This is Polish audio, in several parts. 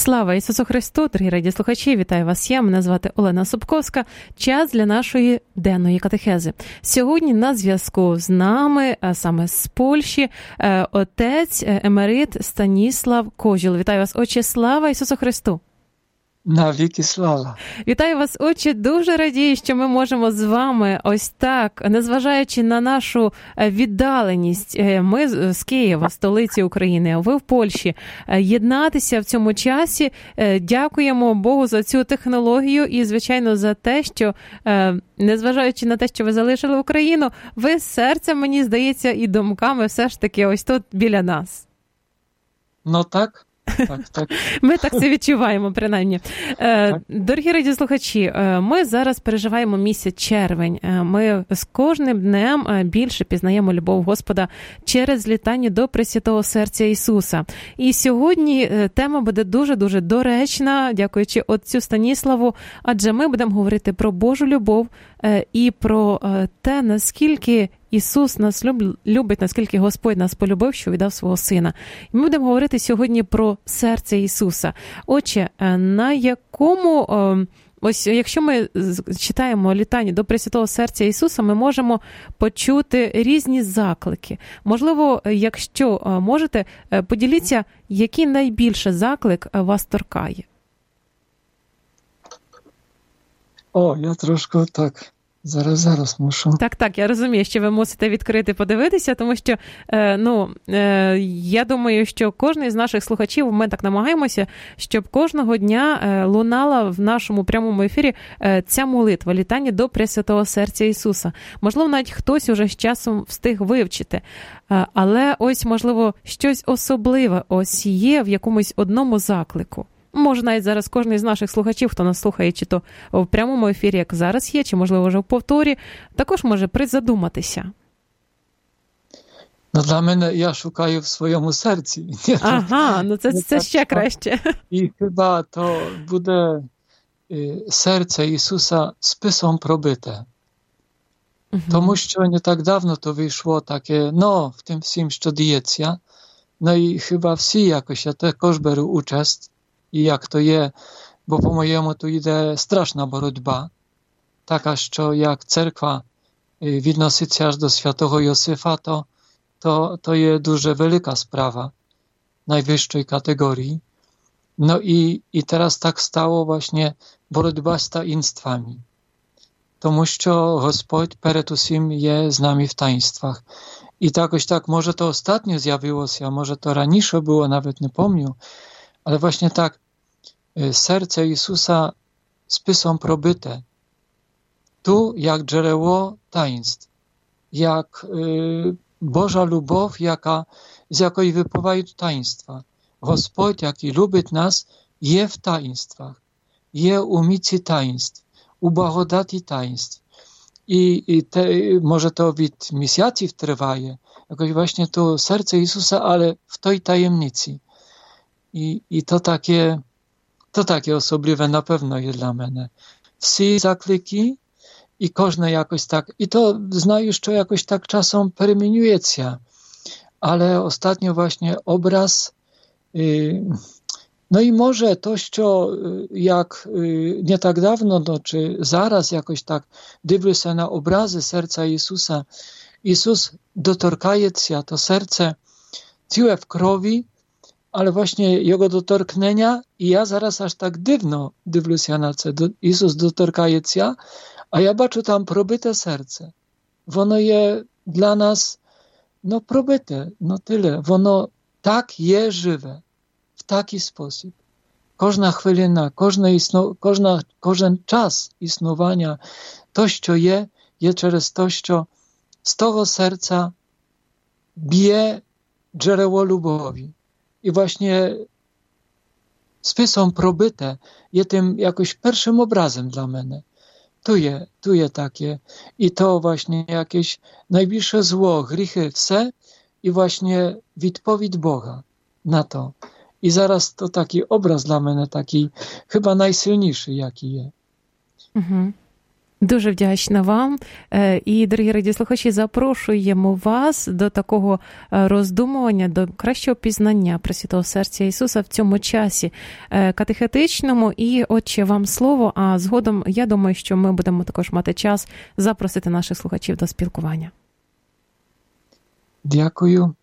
Слава Ісусу Христу, дорогі радіослухачі, вітаю вас я, мене звати Олена Собковська. Час для нашої денної катехези. Сьогодні на зв'язку з нами, а саме з Польщі, отець емерит Станіслав Козюл. Вітаю вас, отче, слава Ісусу Христу! Навіки слава. Вітаю вас, отче, дуже радію, що ми можемо з вами ось так, незважаючи на нашу віддаленість, ми з Києва, столиці України, а ви в Польщі, єднатися в цьому часі. Дякуємо Богу за цю технологію і, звичайно, за те, що, незважаючи на те, що ви залишили Україну, ви серцем, мені здається, і думками все ж таки ось тут біля нас. Ну так. Так. Ми так це відчуваємо, принаймні. Дорогі радіослухачі, ми зараз переживаємо місяць червень. Ми з кожним днем більше пізнаємо любов Господа через злітання до Пресвятого Серця Ісуса. І сьогодні тема буде дуже-дуже доречна, дякуючи отцю Станіславу, адже ми будемо говорити про Божу любов і про те, наскільки Ісус нас любить, наскільки Господь нас полюбив, що віддав свого Сина. І ми будемо говорити сьогодні про серце Ісуса. Отче, на якому, ось якщо ми читаємо літання до Пресвятого Серця Ісуса, ми можемо почути різні заклики. Можливо, якщо можете, поділіться, який найбільше заклик вас торкає? Я трошки так... Зараз мушу. Так, я розумію, що ви мусите відкрити, подивитися, тому що, я думаю, що кожен з наших слухачів, ми так намагаємося, щоб кожного дня лунала в нашому прямому ефірі ця молитва, літання до Пресвятого Серця Ісуса. Можливо, навіть хтось уже з часом встиг вивчити, але ось, можливо, щось особливе ось є в якомусь одному заклику. Може, навіть зараз кожен із наших слухачів, хто нас слухає, чи то в прямому ефірі, як зараз є, чи, можливо, вже в повторі, також може призадуматися. Для мене, я шукаю в своєму серці. Ага, це ще краще. І хіба то буде серце Ісуса списом пробите. Тому що не так давно то вийшло таке, в тим всім, що діється. І хіба всі якось, я також беру участь. І як то є, бо по-моєму tu йде страшна боротьба, така, що як церква відноситься аж до святого Йосифа, to є дуже велика sprawa najwyższej kategorii. I teraz tak stało właśnie боротьба z taństwami. Тому що Господь перед усім є з нами в таїнствах. І також так, може то ostatnio zjawiłoся, może to раніше було, nawet nie pomnił, ale właśnie tak, serce Jezusa spysą probite. Tu jak dzieło taństw, jak Boża lubow, z jakiej wypływają taństwa. Gospodź, jaki lubi nas, je w taństwach, je u mici taństw, u błagodati taństw. I może to od misjacji trwaje, jakoś właśnie to serce Jezusa, ale w tej tajemnicy. I to takie osobliwe na pewno jest dla mnie. Всі zakliki i każde jakoś tak, i to znаю, że jakoś tak czasem перемінює się, ale ostatnio właśnie obraz, i może to, що jak nie tak dawno, czy zaraz jakoś tak dywlю się na obrazy serca Jezusa, Jezus dotorkaje się, to serce całe w krowi, ale właśnie jego dotorknienia i ja zaraz aż tak dywno dywlю się na це. Jezus dotorkaje się, a ja baczę tam probite serce. Wono je dla nas, probite, tyle. Wono tak je żywe, w taki sposób. Każda chwilina, każdy czas istnowania, to, co je przez to, co z tego serca bije dzieło lubowi. I właśnie spysą probite je tym jakoś pierwszym obrazem dla mnie. Tu je takie. I to właśnie jakieś najbliższe zło, grzechy, wse i właśnie odpowiedź Boga na to. I zaraz to taki obraz dla mnie, taki chyba najsilniejszy, jaki jest. Дуже вдячна вам. І, дорогі радіослухачі, запрошуємо вас до такого роздумування, до кращого пізнання Пресвятого серця Ісуса в цьому часі катехетичному. І, отче, вам слово, а згодом, я думаю, що ми будемо також мати час запросити наших слухачів до спілкування. Дякую.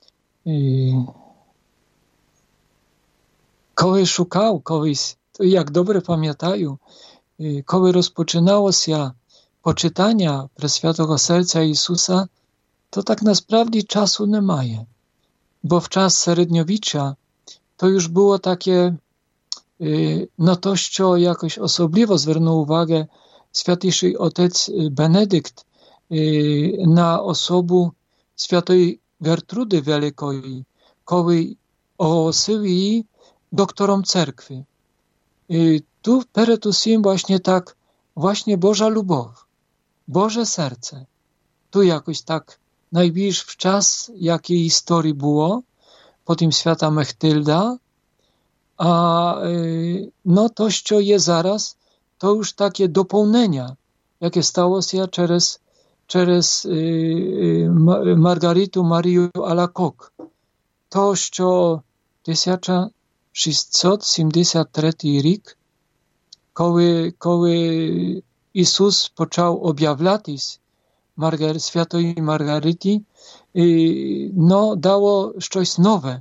Коли шукав колись, то як добре пам'ятаю, коли розпочиналося почитання Пресвятого серця Ісуса, то так насправді часу немає. Бо в час середньовіччя to już było takie, na to, що якось особливо звернув увагу святіший отець Бенедикт на особу святої Гертруди Великої, коли оголосив її doktorom cerkwi. Tu перед усім właśnie Boża любов, Boże serce. Tu jakoś tak najbliż w czas, jakiej historii było, potem świata Mechtylda, a no to, co je zaraz, to już takie dopełnienia, jakie stało się przez Margaritu Mariu Alacoque. To, co 1673 рік, коли Ісус почав об'являтись Святої Маргариті, no, dało щось нове.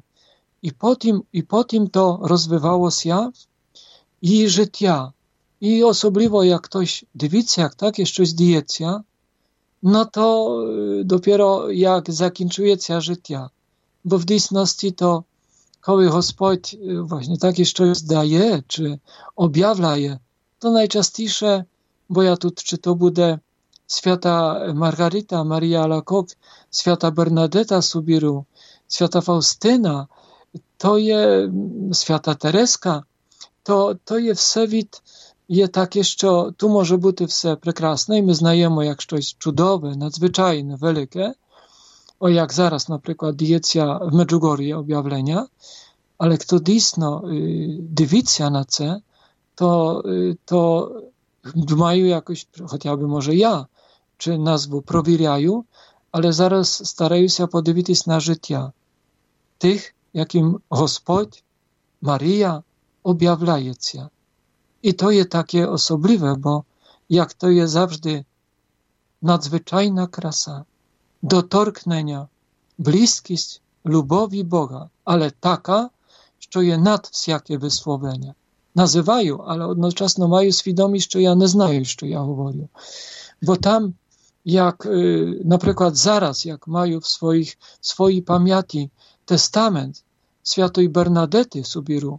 І потім то розвивалося її життя. І особливо, як хтось дивиться, як таке щось діється, no to dopiero jak закінчується життя. Bo w dійсності to коли Господь właśnie takie щось дає, чи об'являє, то найчастіше, бо я тут, чи то буде свята Маргарита, Марія Алакок, свята Бернадета Субіру, свята Фаустина, то є свята Тереска, то є все є таке, що tu може бути все прекрасне, і ми знаємо як щось чудове, надзвичайне, велике, o jak zaraz na przykład diecja w Medjugorje objawlenia, ale kto dійсно дивиться на це, то думаю якось, хоча б може я, чи назву провіряю, але зараз стараюся подивитись на життя тих, яким Господь, Марія об'являється. І то є таке особливе, бо як to є завжди надзвичайna krasa, dotorknienia, bliskość, lubowi Boga, ale taka, що є над всяке висловлення. Називаю, але одночасно маю свідомість, що я не знаю, що я говорю. Бо там, як, наприклад, зараз, як маю в своїй пам'яті тестамент святої Бернадети Субіру,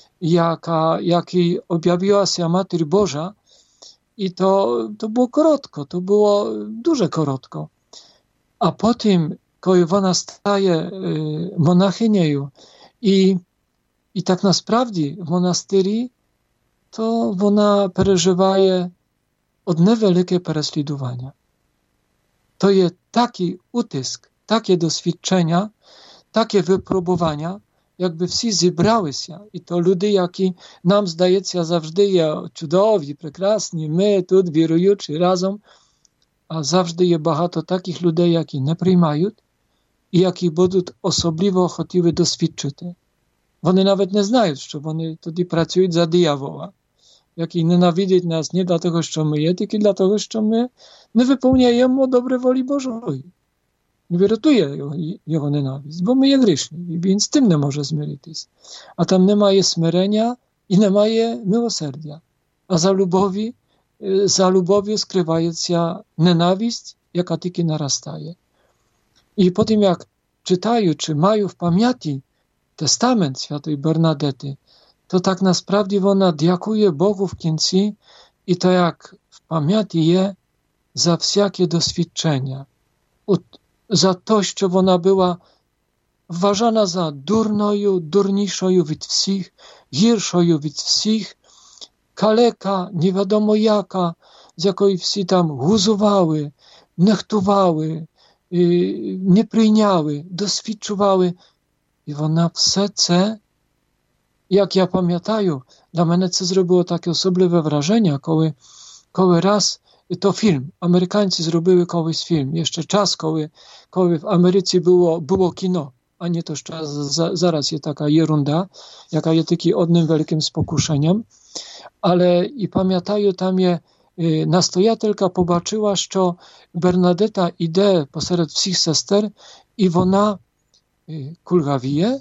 який об'явилася Матір Божа, і то було коротко, to było дуже коротко. A potem, kiedy ona staje monachynią i tak naprawdę w monastyrii, to ona przeżywa одне wielkie prześladowania. To jest taki utysk, takie doświadczenia, takie wypróbowania, jakby wszyscy zebrali się. I to ludzie, jaki nam zdaje się zawsze cudowi, прекрасні, my tu wierujący razem, a zawsze jest багато takich ludzi, які не приймають і які будуть особливо хотіли досвідчити. Вони навіть не знають, що вони тоді працюють за диявола, який ненавидить нас не для того, що ми є, тільки для того, що ми не виконуємо добре волі Божої. Не врятує його ненависть, бо ми є грішні, і він з тим не може змиритись. А там немає смирення і немає милосердя. А za lubowią skrywaється ненависть, яка тільки наростає. І потім, як читаю, чи маю в пам'яті тестамент святої Бернадети, то так насправді вона дякує Богу в кінці, і то як в пам'яті є за всяке досвідчення, за те, що вона була вважана за дурнішою від всіх, гіршою від всіх, kaleka, nie wiadomo jaka, z jakiej wszyscy tam guzowali, nechtowały, nie przyjęły, doświadczowały. I ona все це, jak ja pamiętam, dla mnie to zrobiło takie osobliwe wrażenie, kiedy raz to film. Amerykańcy zrobili kogoś film. Jeszcze czas, koły w Ameryce było kino, a nie to czas, zaraz jest taka jerunda, jaka jest taki odnym wielkim spokuszeniem. Ale i pamiętają tam nastojatelka pobaczyła, że Bernadetta idzie pośród wszystkich sester i ona kulgawije?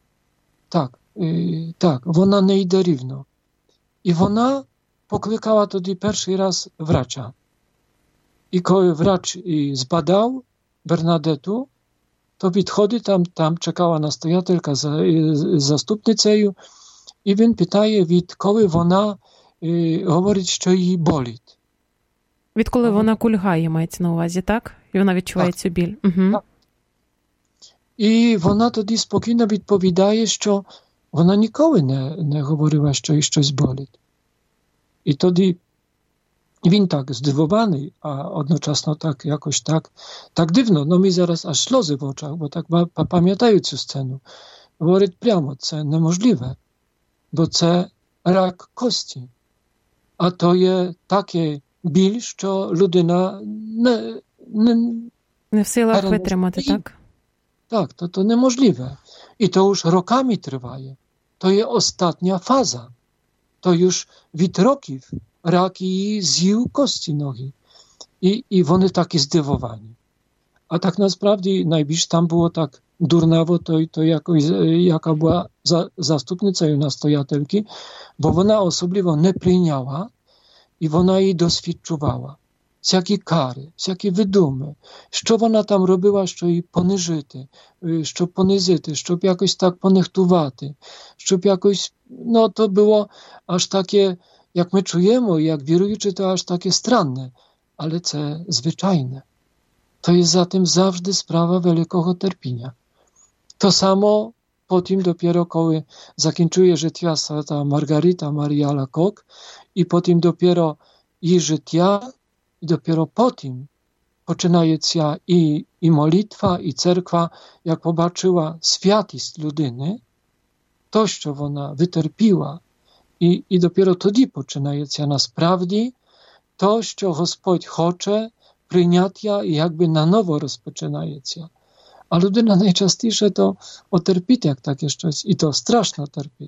Tak, ona nie idzie równo. I ona poklykała wtedy pierwszy raz wracza. I kiedy wracz zbadał Bernadettu, to podchodzi tam czekała nastojatelka zastupniceju i він питає, відколи вона говорить, що її болить. Відколи вона кульгає, мається на увазі, так? І вона відчуває цю біль. Угу. Так. І вона тоді спокійно відповідає, що вона ніколи не говорила, що їй щось болить. І тоді він так здивований, а одночасно так якось так дивно. Ну, мені зараз аж сльози в очах, бо так пам'ятаю цю сцену. Говорить прямо, це неможливе. Бо це рак кості. А то є таке біль, що людина не в силах витримати, так? Так, то неможливе. І то już роками триває. То є остання фаза. То już від років рак її з'їв кості ноги. І вони такі здивовані. А так насправді найбільш там було так durnawo, to jaka była zastupnica i nastojatelki, bo ona osobliwo nie przyjęła i ona jej doświadczowała. Всякі кари, всякі видуми, що вона там робила, що її щоб понизити, щоб якось так понехтувати, щоб якось, no to było aż takie, jak my czujemy, jak wieruючи, to aż takie stranne, ale це zwyczajne. To jest zatem zawsze sprawa wielkiego terpienia. To samo potem dopiero, kiedy zakończyła życia ta Margarita Maria Alacoque i potem dopiero jej życia i dopiero potem poczynaje się i modlitwa, i cerkwa, jak pobaczyła świętość ludyny, to, co ona wyterpiła i dopiero wtedy poczynaje się naprawdę to, co Господь chce przyjąć i jakby na nowo rozpoczynaje się. A ludyna najczęściej to oterpit, jak takie coś, i to straszno terpit.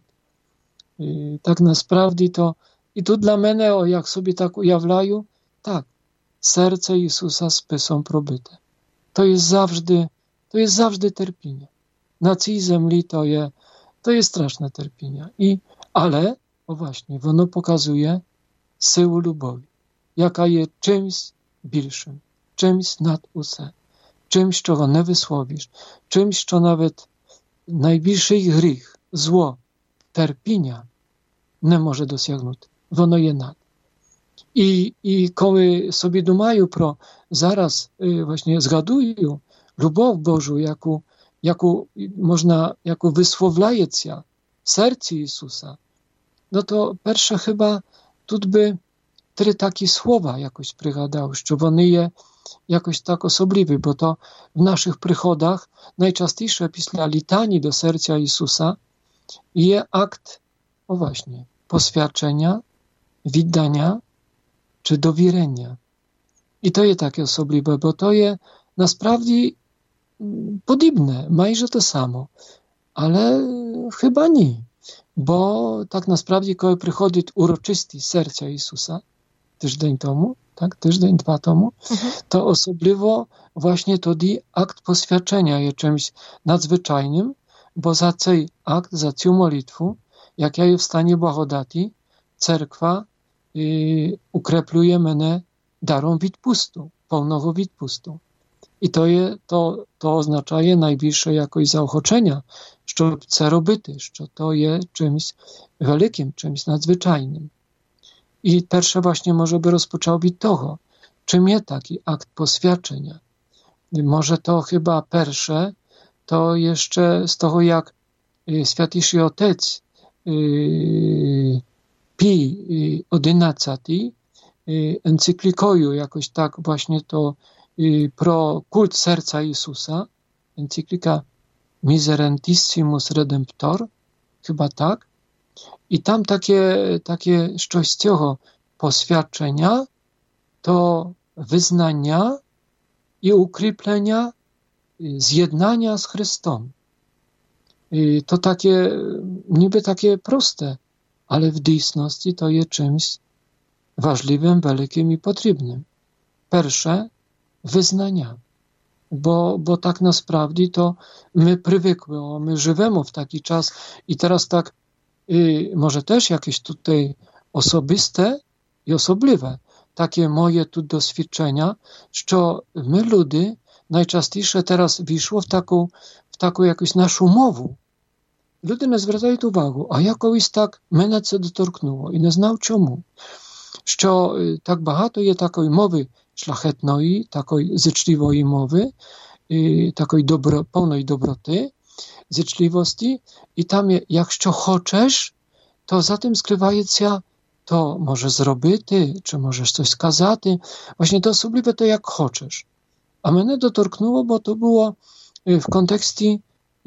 I tak naprawdę to, i tu dla mnie, jak sobie tak ujawlają, tak, serce Jezusa spysą probyte. To jest zawsze terpienie. Na tej ziemi to jest straszne terpienie. Ale, właśnie, ono pokazuje siłę lubowi, jaka jest czymś większym, czymś nad uсе. Czymś, czego nie wysłowisz, czymś, co nawet najbliższy grzech, zło, terpienia nie może dosięgnąć. Ono je nad. I kiedy sobie dumają zaraz właśnie zgadują lubow Bożą, jaką wysłowlaje się w sercu Jezusa, no to pierwsze chyba tu by trzy takie słowa jakoś przygadał, że one je jakoś tak osobliwy, bo to w naszych przychodach najczęściej pisla litanii do serca Jezusa jest akt, właśnie, poświadczenia, widdania czy dowierzenia. I to jest takie osobliwe, bo to jest naprawdę podobne, majże to samo, ale chyba nie, bo tak naprawdę, kiedy przychodzi uroczysty serca Jezusa, tydzień temu, tak, tydzień, 2 temu, to osobliwo właśnie wtedy akt poświadczenia jest czymś nadzwyczajnym, bo za ten akt, za tę modlitwę, jak ja je w stanie błagodati, cerkwa ukrepluje mnie darą відпусту, pełnego відпусту. I to oznacza najbliższe jakoś zaochoczenia, że chce robić, że to jest czymś wielkim, czymś nadzwyczajnym. I pierwsze właśnie może by rozpoczął od tego, czym jest taki akt poświadczenia. Może to chyba pierwsze, to jeszcze z tego, jak Świętejszy Otec Pij XI encyklikoju jakoś tak właśnie to pro kult serca Jezusa, encyklika Miserentissimus Redemptor, chyba tak. I tam takie coś z tego poświadczenia to wyznania i ukryplenia, zjednania z Chrystem. To takie, niby takie proste, ale w dійсності to jest czymś ważliwym, wielkim i potrzebnym. Pierwsze, wyznania. Bo tak naprawdę to my przywykły, my żyjemy w taki czas i teraz tak, może też jakieś tutaj osobiste i osobliwe, takie moje tu doświadczenia, że my ludy najczęściej teraz wyszło w taką jakąś naszą mowę. Ludy nie zwracają uwagi, a jakoś tak mnie to dotknęło i nie znał czemu. Że tak багато є takiej mowy szlachetnej, takiej życzliwej mowy, takiej pełnej dobroty, życzliwości i tam jak co chcesz, to za tym skrywa się to możesz zrobić, czy możesz coś skazać. Właśnie to osobliwe to jak chcesz. A mnie dotknęło, bo to było w kontekście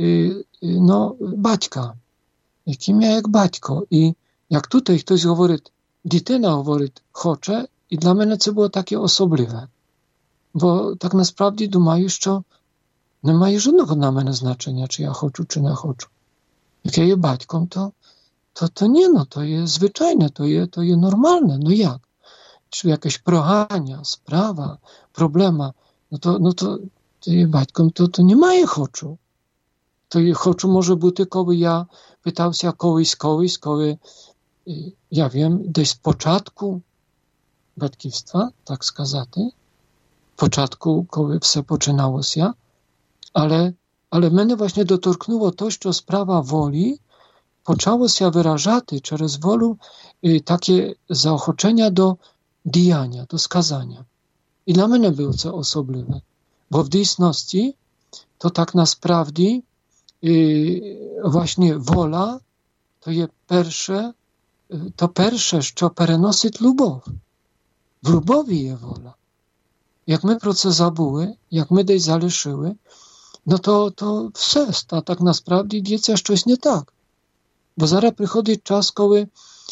baćka. Kim ja jak baćko. I jak tutaj ktoś mówi, dziewczyna mówi, chce, i dla mnie to było takie osobliwe. Bo tak naprawdę думаю, że nie ma żadnego na mnie znaczenia, czy ja chcę, czy nie chcę. Jak ja jest baćką, to nie, to jest zwyczajne, to jest normalne. No jak? Czy jakieś prochania, sprawa, problema, no to jest baćką, to nie ma je chcę. To je chcę może być, kiedy ja pytał się kogoś, ja wiem, gdzieś z początku batkiwstwa, tak skazaty, początku, kiedy wszystko poczynało się, ale mnie właśnie dotknęło to, że sprawa woli poczęło się wyrażać przez wolę takie zaochoczenia do dijania, do skazania. I dla mnie było to osobliwe, bo w dійсності to tak naprawdę właśnie wola to jest pierwsze, co переносить любов. W lubowi jest wola. Jak my pro це забули, jak my dej залишили, no to wszystko, a tak naprawdę dzieje coś nie tak. Bo zaraz przychodzi czas, kiedy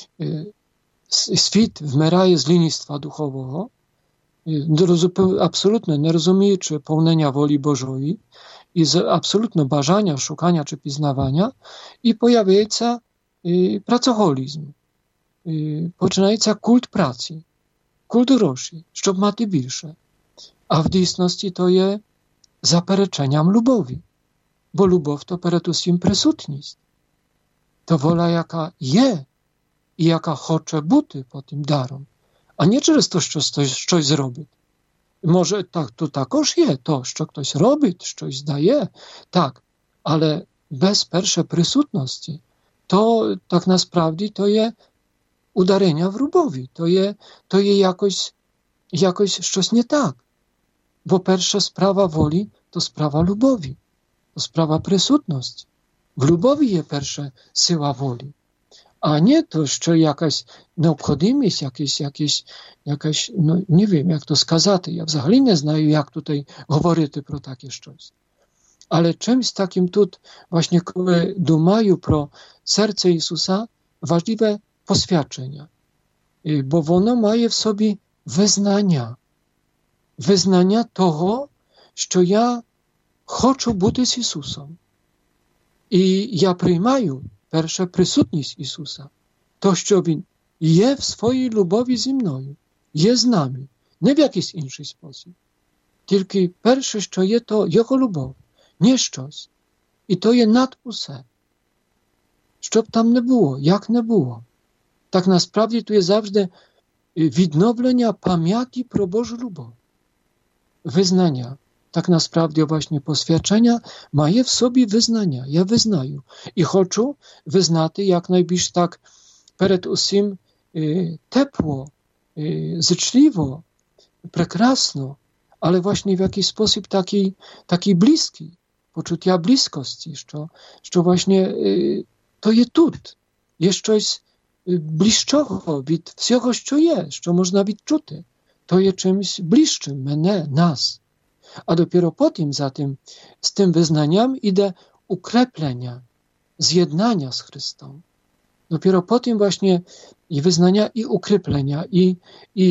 świat wmieraje z lenistwa duchowego, absolutnie nie rozumiejąc pełnienia woli Bożej i z absolutnie bażania, szukania czy piznawania i pojawia się pracoholizm. Poczynaje się kult pracy, kult groszy, щоб мати більше. A w dійсності to jest zapereczeniem lubowi, bo lubow to peretusім присутність. To wola, jaka je i jaka chce być po tym darom, a nie przez to, że coś zrobić. Może tak, to takoż je to, że ktoś robi, coś daje, tak, ale bez pierwszej присутності, to tak naprawdę to jest udarzenia w lubowi, to jest jakoś coś nie tak. Bo pierwsza sprawa woli to sprawa lubowi, to sprawa присутності. W lubowi jest pierwsza siła woli, a nie to, że jakaś необхідність, jakaś, no nie wiem jak to skazати, ja взагалі nie знаю, jak tutaj mówić pro takie coś. Ale czymś takim tu właśnie, kiedy думаю pro serce Jezusa, ważliwe poświadczenia, bo ono ma w sobie wyznania toho, że ja chcę być z Jezusem. I ja przyjmuję pierwsze присутність Jezusa. To, że On jest w swojej lubowi ze mną, jest z nami, nie w jakiś inny sposób. Tylko pierwsze, że jest to Jego lubow, nie coś. I to jest nad uсе. Щоб tam nie było, jak nie było. Tak naprawdę tu jest zawsze відновлення pamięci pro Bożą lubow. Wyznania. Tak naprawdę właśnie poświadczenia ma je w sobie wyznania. Ja wyznaju. I chcę wyznać jak najbliżej tak przed usім tepło, życzliwo, prekrasno, ale właśnie w jakiś sposób taki bliski, poczucia bliskości, że właśnie to jest tu. Jest coś bliższego od wszystkiego, co jest, co można відчути. To jest czymś bliższym mnie, nas. A dopiero potem z tym wyznaniem idzie ukreplenia, zjednania z Chrystem. Dopiero potem właśnie i wyznania, i ukreplenia, i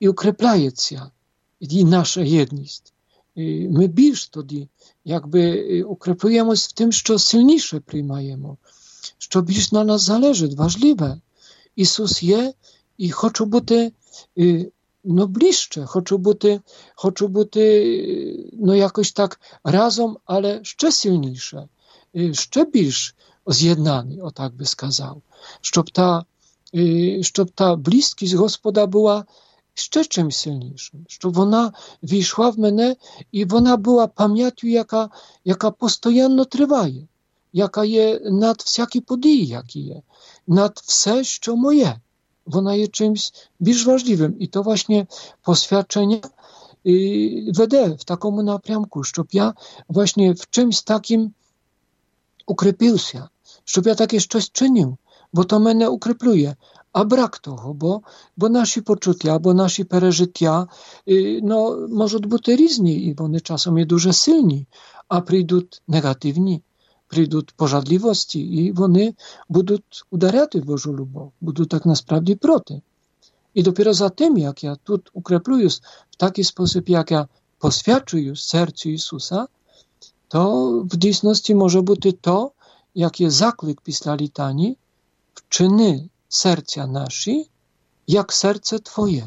і укріпляється і наша єдність. Ми більш тоді, якби укріплюємось в тим, що сильніше приймаємо, що більш на нас залежить, важливе. Ісус є і хочу бути ближче, хочу бути якось так разом, але ще сильніше, ще більш з'єднаний, отак би сказав, щоб та близькість Господа була ще чимось сильнішим, щоб вона війшла в мене і вона була пам'яттю, яка постійно триває, яка є над всякі події, які є, над все, що моє. Вона є чимось більш важливим. І то właśnie посвячення веде в такому напрямку, щоб я właśnie в чимось таким укріпився, щоб я таке щось чинив, бо то мене укріплює. А брак того, бо наші почуття, або наші пережиття можуть бути різні, і вони часом є дуже сильні, а прийдуть негативні, прийдуть пожадливості, і вони будуть ударяти Божу любов, будуть так насправді проти. І доpiero за тим, як я тут укріплююсь в такий спосіб, як я посвячую серцю Ісуса, то в дійсності може бути то, як є заклик після літані, вчини серця наші, як серце Twoje.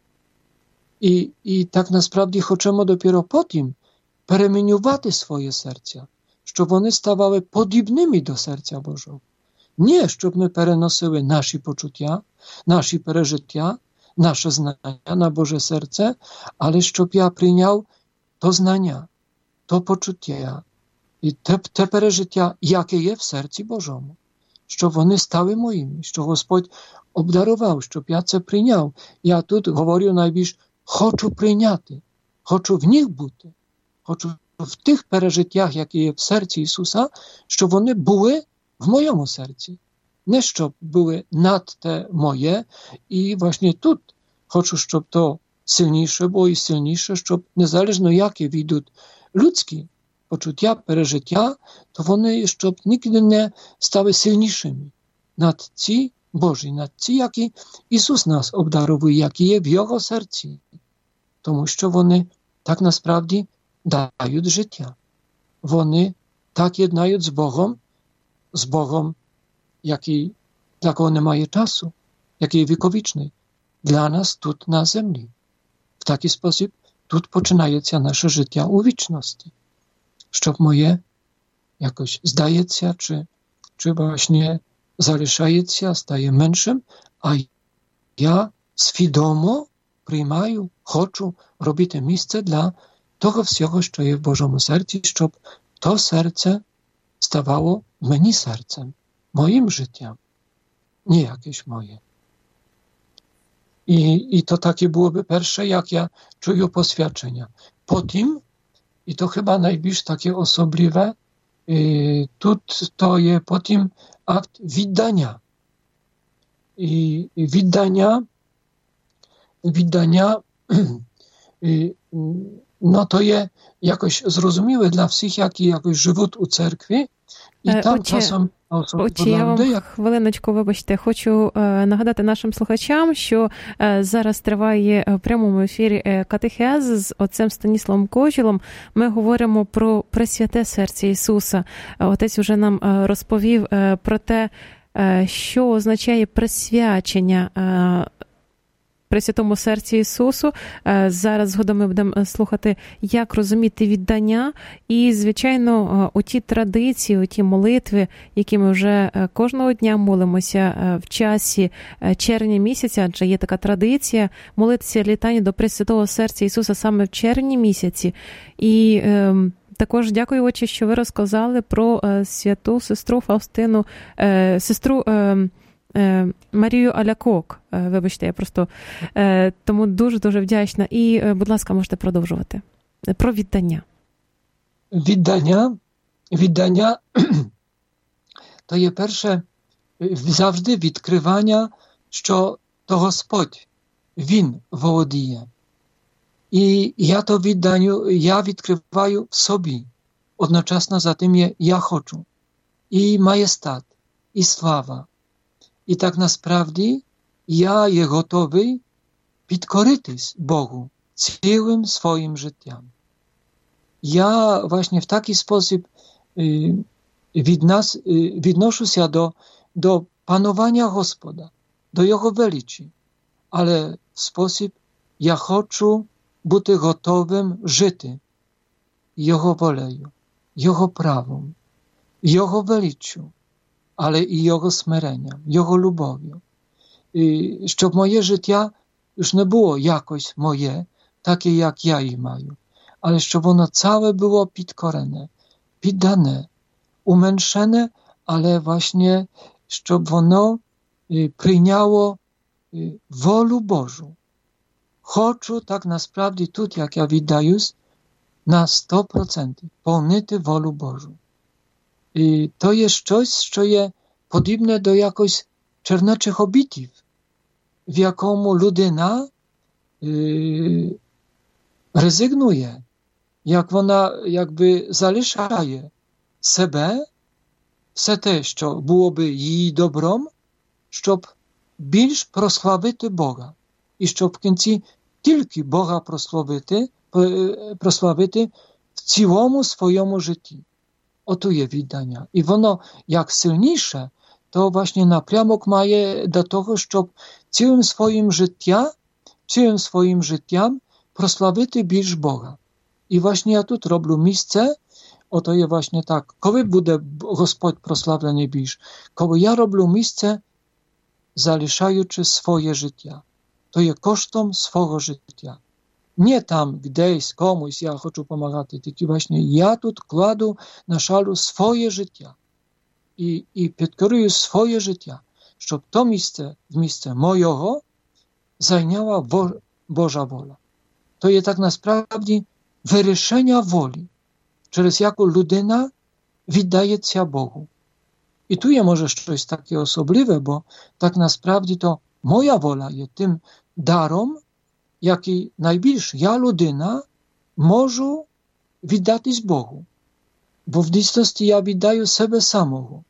І так насправді хочемо dopiero потім перемінювати своє серця, щоб вони ставали подібними до серця Божого. Не, щоб ми переносили наші почуття, наші пережиття, наше знання на Боже серце, але щоб я прийняв то знання, то почуття і те пережиття, яке є в серці Божому. Щоб вони стали моїми, що Господь обдарував, щоб я це прийняв. Я тут говорю найбільш, хочу прийняти, хочу в них бути, хочу в тих пережиттях, які є в серці Ісуса, щоб вони були в моєму серці. Не щоб були над те моє, і właśnie тут хочу, щоб то сильніше було і сильніше, щоб незалежно які війдуть людські почуття, пережиття, то вони, щоб ніколи не стали сильнішими над ці Божі, над ці, які Ісус нас обдаровує, які є в Його серці. Тому що вони так насправді дають життя. Вони так єднають з Богом, який, для кого немає часу, який є віковічний, для нас тут на землі. В такий спосіб тут починається наше життя у вічності. Щоб моє jakoś zdaється, czy właśnie залишається, стає меншим, а я свідомо приймаю, хочу робити місце для того всього, що є в Божому серці, щоб то серце ставало мені серцем, моїм життям, nie jakieś moje. I to takie byłoby pierwsze, jak ja czuję poświadczenia. Potem, i to chyba najbliższe takie osobliwe, to jest potem akt widdania. I widdania no to jest jakoś zrozumiałe dla wszystkich, jaki jakoś żywot u cerkwi. І там часом я вам хвилиночку, вибачте, хочу нагадати нашим слухачам, що зараз триває в прямому ефірі катехез з отцем Станіславом Кожілом. Ми говоримо про Пресвяте серце Ісуса. Отець вже нам розповів про те, що означає присвячення Пресвятому серці Ісусу. Зараз згодом ми будемо слухати, як розуміти віддання. І, звичайно, оті традиції, оті молитви, які ми вже кожного дня молимося в часі червня місяця, адже є така традиція молитися літання до Пресвятого серця Ісуса саме в червні місяці. І також дякую, отче, що ви розказали про святу сестру Фаустину, сестру Марію Алякок. Вибачте, я просто тому дуже-дуже вдячна. І, будь ласка, можете продовжувати. Про віддання. Віддання то є перше завжди відкривання, що то Господь, Він володіє. І я то відданню, я відкриваю в собі. Одночасно за тим є я хочу. І маєстат, і слава. I tak naprawdę ja je gotowy підкоритись Богу całym swoim życiem. Ja właśnie w taki sposób відношу się do panowania Gospoda, do Jego welici, ale w sposób ja chcę być gotowym żyć Jego woleju, Jego prawom, Jego weliciu, ale i Jego smireniem, Jego lubowią. Щоб moje życie już nie było jakoś moje, takie jak ja je mają, ale щоб ono całe było підкорене, піддане, umęczone, ale właśnie щоб ono przyjęło wolę Bożą. Chcę tak naprawdę tu, jak ja wydaję, na 100% pełnić wolę Bożą. I to jest coś, co jest podobne do jakoś czerneczych obitów, w jakomu ludyna rezygnuje, jak ona jakby zaliszaje себе, все те, що було би її добром, щоб більш прославити Бога. І щоб в кінці тільки Бога прославити в цілому своєму житті. Ото є віддання. І воно, як сильніше, то właśnie напрямок має до того, щоб цілим своїм життям прославити більш Бога. І właśnie ja тут роблю місце. Oto je właśnie tak. Koły bude Gospod proslavlenie bíž? Koły ja robię miejsce, zaliszając swoje życie. To je kosztem swojego życia. Nie tam, gdzieś, komuś ja chcę pomagać, tylko właśnie ja tu kładę na szalu swoje życie. I підкорюю swoje życie, żeby to miejsce mojego zajęła Boża wola. To je tak naprawdę wyryszenia woli. Через яку людина віддається Богу. І тут є, може, щось таке особливе, бо так насправді то моя воля є тим даром, який найбільш я, людина, можу віддатись Богу. Бо в дійсності я віддаю себе самого.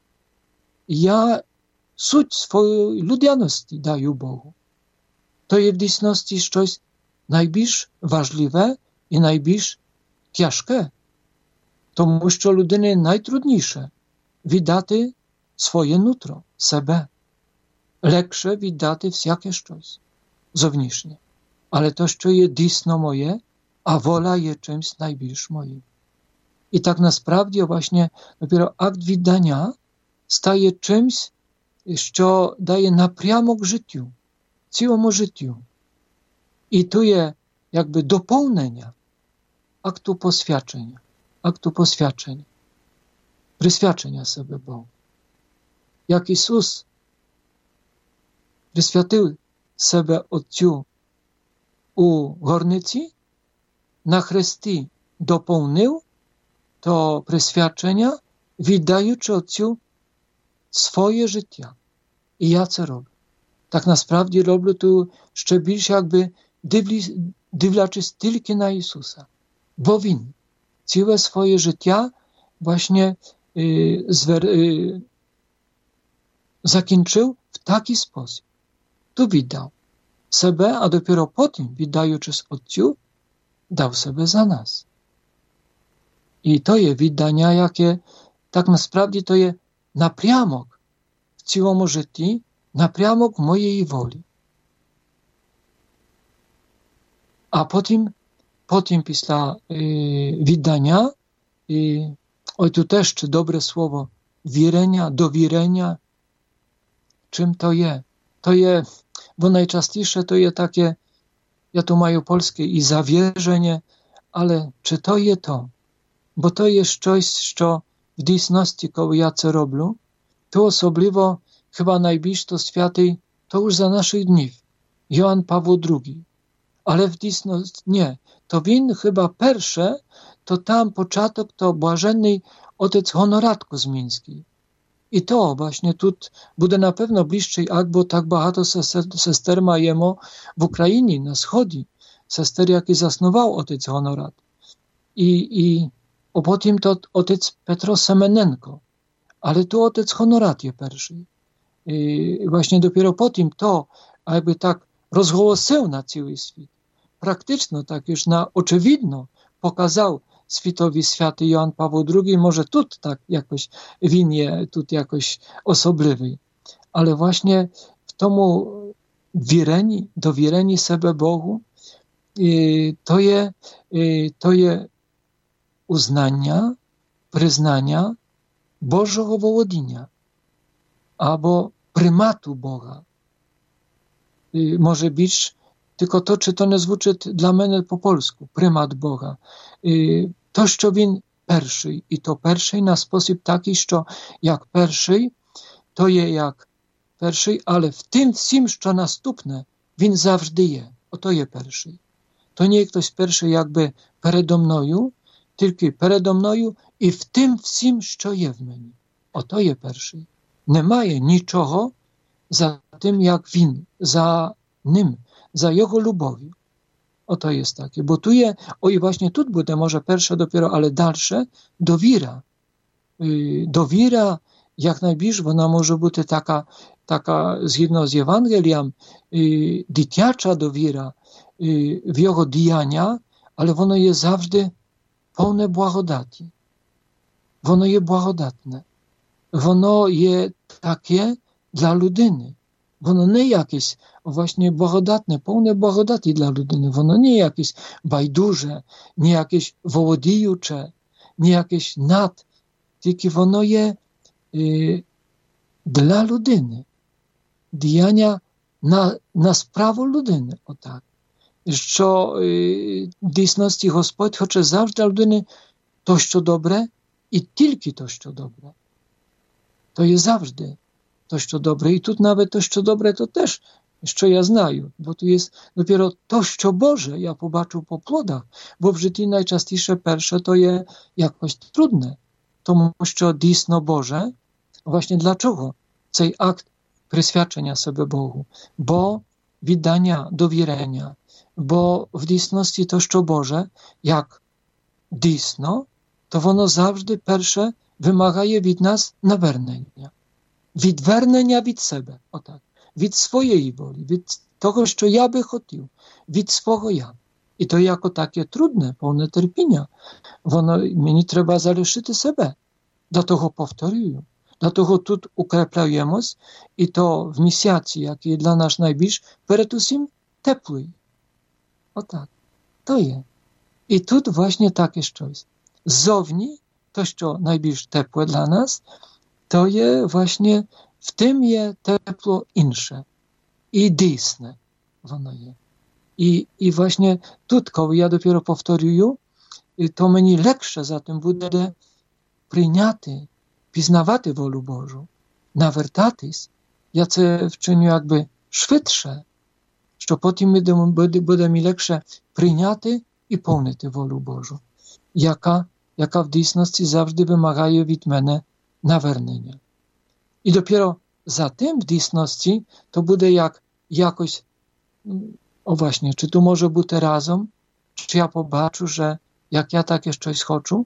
Я суть своєї людяності даю Богу. То є в дійсності щось найбільш важливе і найбільш тяжке. Тому що людині найтрудніше віддати своє нутро, себе. Легше віддати всяке щось зовнішнє. Але то, що є дійсно моє, а воля є чимсь найбільш моїм. І так насправді, właśnie, dopiero akt віддання стає чимсь, що дає напрямок життю, цілому життю. І то є, якби, доповнення акту посвячення. Aktu poświadczenia, przyświadczenia sobie Bogu. Jak Jezus przyświatył sobie Otcu u горниcy, na Chrysty dopełnił to przyświadczenia, wydając Otcu swoje życie. I ja co robię? Tak naprawdę robię tu jeszcze bільше, jakby dywlaczyć tylko na Jezusa. Bo Win całe swoje życie właśnie zakończył w taki sposób. Tu wydał себе, a dopiero potem, wydając Otcu, dał sobie za nas. I to jest wydania, jakie tak naprawdę to jest напрямок w całym życiu, напрямок mojej woli. A potem після віддання, oj tu też czy dobre słowo, wierzenia, dowierzenia, czym to jest? To jest, bo najczęściej to jest takie, ja tu mają polskie i zawierzenie, ale czy to jest to? Bo to jest coś, co w dійсності, koło ja co robię, to osobliwo chyba najbliższy to święty, to już za naszych dni, Jan Paweł II. Ale w dійсності nie. To win chyba pierwsze, to tam początek to błażenny ojciec Honoratko z Mińskiej. I to właśnie tu będzie na pewno bliższej, bo tak багато sester majemy w Ukrainie, na wschodzie. Sester, jaki zasnował ojciec Honorat. I potem to ojciec Petro Semenenko. Ale tu ojciec Honorat jest pierwszy. I właśnie dopiero potem to, jakby tak rozgłosił na cały świat. Praktycznie, tak już na oczywidno pokazał światowi święty Jan Paweł II, może tu tak jakoś winie, tu jakoś osobliwy. Ale właśnie w tomu dowiereni sobie Bogu, to je uznania, przyznania Bożego wołodynia, albo prymatu Boga. Może być tylko to, czy to nie zvuczy dla mnie po polsku, prymat Boga. To, що він перший, і то перший на спосіб такий, що як перший, то є як перший, але в тим всім, що наступне, він завжди є. Ото є перший. То не є хтось перший якби передо мною, тільки передо мною і в тим всім, що є в мені. Ото є перший. Немає нічого за тим, як він, за ним, za jego lubowią. Oto jest takie. Bo tu je, i właśnie tu będzie może pierwsze dopiero, ale dalsze, dowira. Dowira jak najbliżej, ona może być taka zgodna z Ewangelią, dzieciacza dowira w jego działania, ale ono jest zawsze pełne błagodati. Ono jest błagodatne. Ono jest takie dla ludyny. Ono nie jakieś właśnie błagodatne, pełne błagodati dla ludyny. Ono nie jakieś bajduże, nie jakieś wołodyjucze, nie jakieś tylko ono jest dla ludyny. Działania na sprawę ludyny. O tak. Що в дійсності Господь хоче завжди для людини то, що добре, і тільки то, що добре. То є завжди to, co dobre. I tu nawet to, co dobre, to też, co ja znаю, bo tu jest dopiero to, co Boże, ja pobaczył po plodach, bo w życiu najczęściejsze pierwsze to jest jakoś trudne. To, co dійсно Boże, właśnie dlaczego ten akt przyświadczenia sobie Bogu, bo wydania, dowierzenia, bo w dійсності to, co Boże, jak dійсно, to ono zawsze pierwsze wymaga od nas nawernienia. Відвернення від себе, отак, від своєї волі, від того, що я би хотів, від свого я. І то як таке трудне, повне терпіння, мені треба залишити себе. До того повторюю, до того тут укрепляємось, і то в місяці, який для нас найбільш, перед усім теплий. Отак, то є. І тут власне таке щось. Ззовні, то, що найбільш тепле для нас, to je właśnie, w tym je tepło insze i dійсне воно є. I właśnie тут, коли я dopiero повторюю, to мені легше за тим буде прийняти, пізнавати волю Божу, навертатись. Я це вчиню якби швидше, що потім буде мені легше прийняти і повнити волю Божу, яка в дійсності завжди вимагає від мене nawernienia. I dopiero za tym w dійсності to będzie jak jakoś, o właśnie, czy tu może być razem, czy ja pobaczę, że jak ja takie coś chcę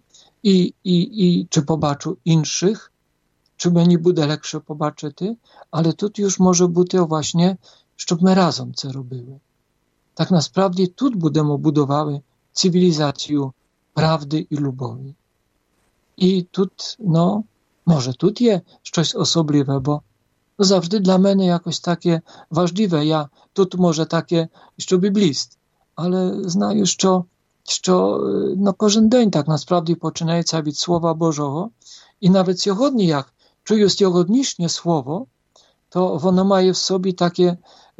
i czy pobaczę innych, czy mnie będzie lepsze pobaczyć, ale tu już może być właśnie, żebyśmy razem co robili. Tak naprawdę tu będziemy budowały cywilizację prawdy i lubowi. I tu, może tu jest coś osobliwe, bo zawsze dla mnie jakoś takie ważliwe. Ja tu może takie jeszcze biblist, ale znаю, що кожен день так насправді починається від Слова Божого. І навіть сьогодні, як чую сьогоднішнє слово, то воно має в собі таке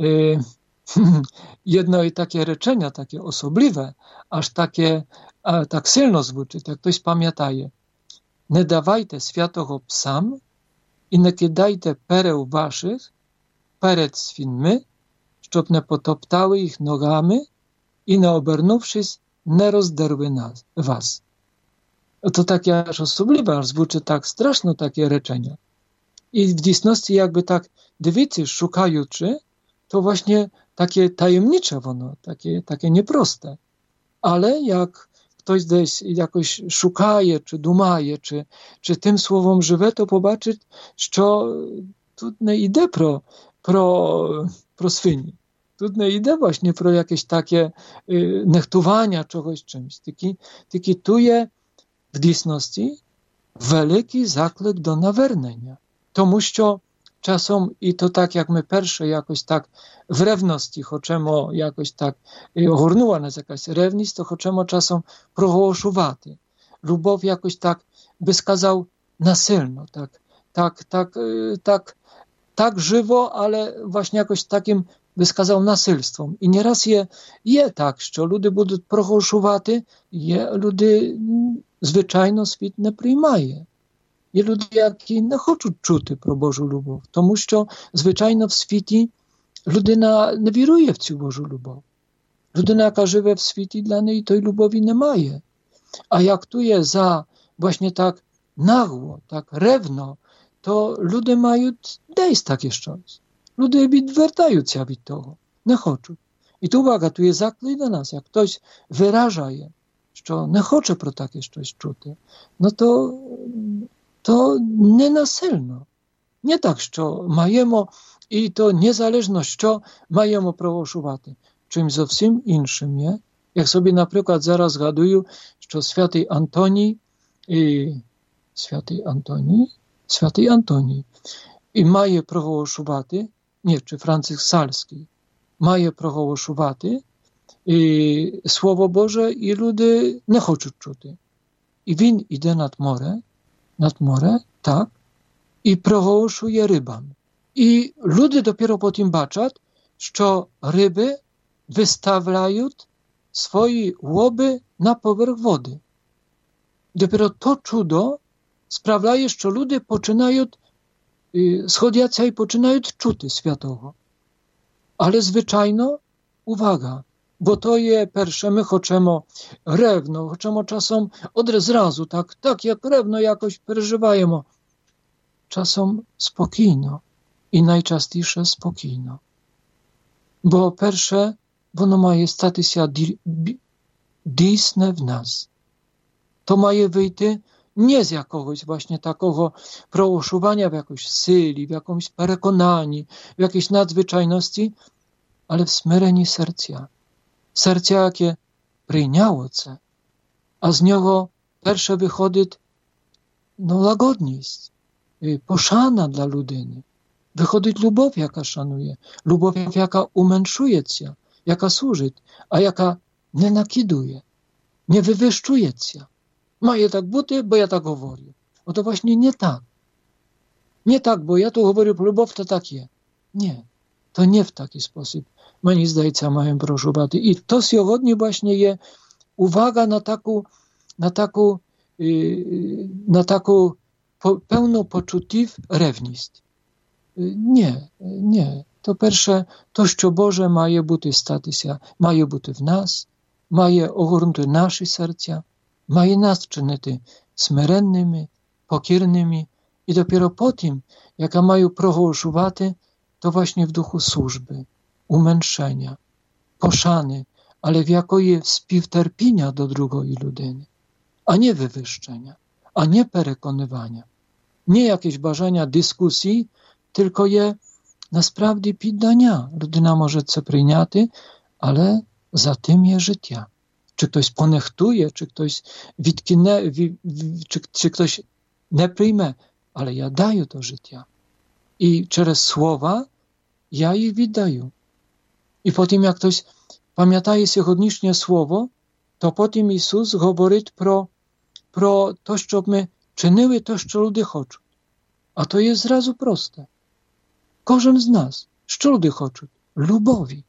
jedno i takie reczenia, takie osobliwe, aż takie tak silno звучить, jak ktoś pamiętaje. Не давайте святого псам і не кидайте перел ваших перед свиньми, щоб не потоптали їх ногами і, не обернувшись, не роздерли вас. To takie aż osobliwe, aż звучить tak straszno takie reczenia. I w dійсності, jakby tak dywidzy szukajuczy, to właśnie takie tajemnicze ono, takie nieproste. Ale jak ktoś gdzieś jakoś szukaje, czy dumaje, czy tym słowom żywe, to pobaczyć, że tu nie idę pro свині. Тут не йде właśnie про якесь таке нехтування чогось чимось. Тільки tu є в дійсності великий заклик до навернення. Тому що часом, і то так, як ми перше якось так в ревності хочемо якось так, огорнула нас якась ревність, то хочемо часом проголошувати. Любов якось так, би сказав, насильно, tak żywo, ale właśnie jakoś takim, by сказав, насильством. І не раз є так, що люди будуть проголошувати, є люди, звичайно, світ не приймає. Є люди, які не хочуть чути про Божу любов, тому що, звичайно, в світі людина не вірує в цю Божу любов. Людина, яка живе в світі, для неї тої любові немає. А як tu є за, właśnie так nagło, tak rewno, to ludzie mają dejść takie coś. Ludzie odwracają się od tego. Nie chcą. I tu uwaga, tu jest zaklej do nas. Jak ktoś wyraża je, że nie chce pro takie coś czuć, no to nie nasilno. Nie tak, że majemy i to niezależność, że majemy prowokować. Czymś zupełnie innym, nie? Jak sobie na przykład zaraz zgaduję, że święty Antoni i mає проголошувати, чи Франциск Сальський, має проголошувати Слово Боже, і люди не хочуть чути. І він іде над море, так, і проголошує рибам. І люди dopiero потім бачать, що риби виставляють свої łoby na poверх wody. Dopiero to czudo sprawia, że ludzie poczynają schodzić i poczynają czuć światowo. Ale zwyczajno, uwaga, bo to jest pierwsze, my chcemy rewno, chcemy czasem od razu, tak jak rewno jakoś przeżywajemy. Czasem spokojno i najczęściej spokojno. Bo pierwsze, ono ma stać się dysne w nas. To ma wyjść nie z jakiegoś właśnie takiego prołoszowania w jakiejś syli, w jakimś przekonaniu, w jakiejś nadzwyczajności, ale w smyreniu serca. Serce, jakie przyjęło się, a z niego pierwsze wychodzi łagodność, poszana dla ludyny. Wychodzi lubow, jaka szanuje, lubow, jaka umęczuje się, jaka służy, a jaka nie nakiduje, nie wywyższuje się. Має так бути, бо я так говорю. Ото właśnie nie tak. Nie tak, bo ja tu говорю про любов, to tak jest. Nie, to nie w taki sposób. Мені здається, маємо проживати. І то сьогодні właśnie є увага на таку pełną почуттів ревність. Nie. To pierwsze, to, що Боже має бути статися, має бути в нас, має огорнути наші серця, mає nas czynити смиренними, покірними, і dopiero po tym, jaka mają proголошувати, to właśnie w duchu służby, umęczenia, poszany, ale w jakiej współterpienia do drugiej ludyny, a nie wywyższenia, a nie переконування, nie jakieś bażania dyskusji, tylko je насправді піддання. Людина може це прийняти, але за тим є життя. Czy ktoś ponechtuje, czy ktoś відкине, czy ktoś nie przyjmie, ale ja daję to życie. I przez słowa ja je віддаю. I potem jak ktoś pamiętaje сьогоднішнє słowo, to potem Jezus mówi pro to, żebyśmy czynili to, co ludzie chcą. A to jest zrazu proste. Każdy z nas, co ludzie chcą? Lubowi.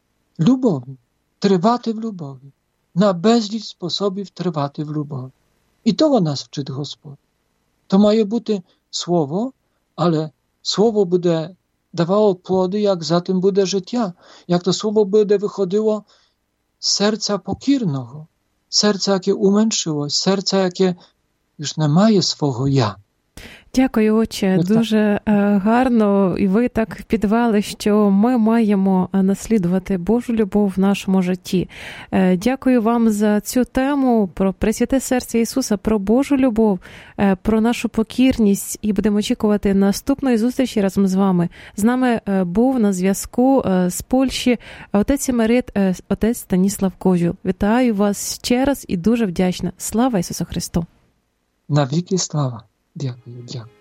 Trwać w lubowi. Na bezlicz sposobów trwać w lubowi. I tego nas wczy Gospod. To ma być słowo, ale słowo będzie dawało plody, jak za tym będzie życia. Jak to słowo będzie wychodziło z serca pokiernego, serca, jakie umęczyło, serca, jakie już nie ma swojego ja, Дякую, отче. Дуже гарно, і ви так підвели, що ми маємо наслідувати Божу любов в нашому житті. Дякую вам за цю тему про Пресвяте серце Ісуса, про Божу любов, про нашу покірність, і будемо очікувати наступної зустрічі разом з вами. З нами був на зв'язку з Польщі отець Емерит, отець Станіслав Козюл. Вітаю вас ще раз і дуже вдячна. Слава Ісусу Христу! Навіки слава! Дякую, дякую.